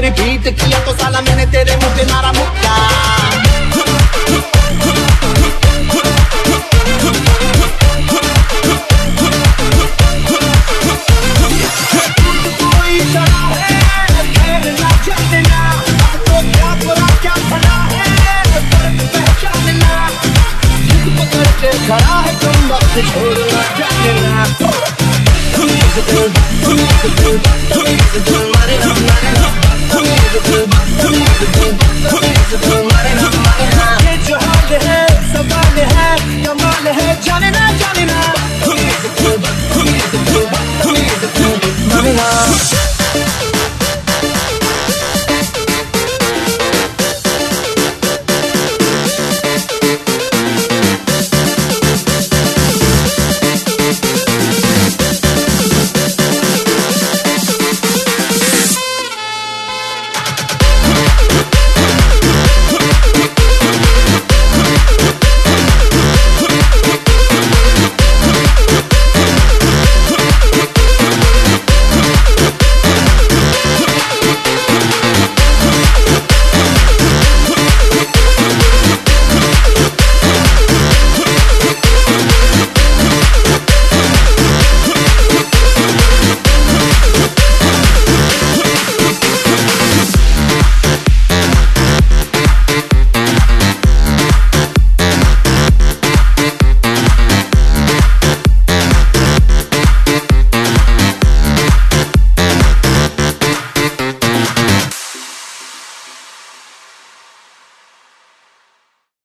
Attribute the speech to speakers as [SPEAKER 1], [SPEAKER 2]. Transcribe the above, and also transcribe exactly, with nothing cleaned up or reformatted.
[SPEAKER 1] Repeat किया तो साला मैंने तेरे मुंह पे मारा मुक्का। कोई चढ़ा है खैर ना जानना, तो क्या बुरा क्या भला है फर्क पहचानना। जिद पकड़ के खड़ा है तुम वक्त छोड़ना जानना। Musical, musical, musical, musical,